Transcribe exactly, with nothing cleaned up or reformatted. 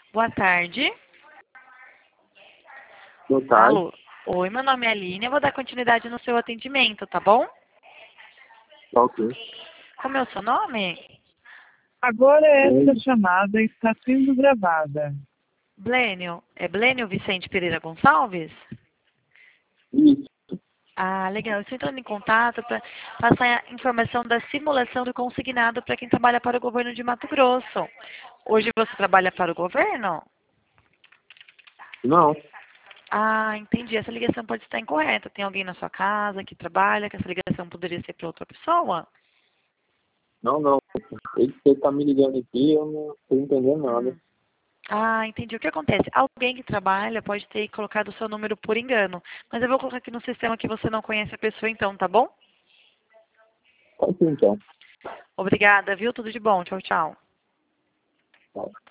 Boa tarde. Boa tarde. Alô. Oi, meu nome é Aline. Eu vou dar continuidade no seu atendimento, tá bom? Tá ok. Como é o seu nome? Agora esta Oi. chamada está sendo gravada. Blênio. É Blênio Vicente Pereira Gonçalves? Isso. Ah, legal. Eu estou entrando em contato para passar a informação da simulação do consignado para quem trabalha para o governo de Mato Grosso. Hoje você trabalha para o governo? Não, Ah, entendi. Essa ligação pode estar incorreta. Tem alguém na sua casa que trabalha, que essa ligação poderia ser para outra pessoa? não, não. Ele você tá me ligando aqui, eu não tô entendendo nada. Hum. Ah, entendi. O que acontece? Alguém que trabalha pode ter colocado o seu número por engano. Mas eu vou colocar aqui no sistema que você não conhece a pessoa então, tá bom? Pode ser então. Obrigada, viu? Tudo de bom. Tchau, tchau. Tá.